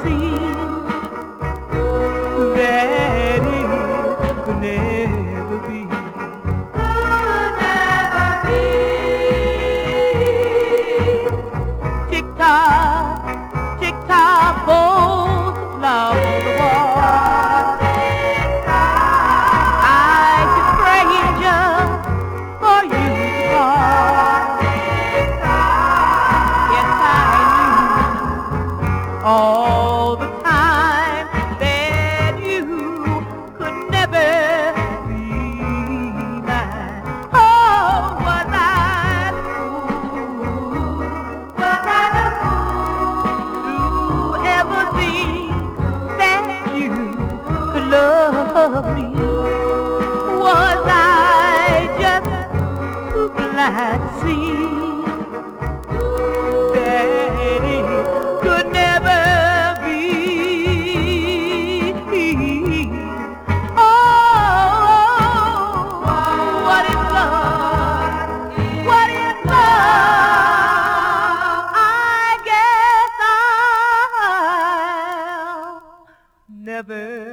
see that it could never be. Tick tock, tick tock, both love on the wall. I just praying just for you to call. Yes, I knew all the time that you could never be mine. Oh, was I the fool? Was I the fool to ever think that you could love me? Was I just too blind to see that it could never be? Oh, what is love? What is love? I guess I'll never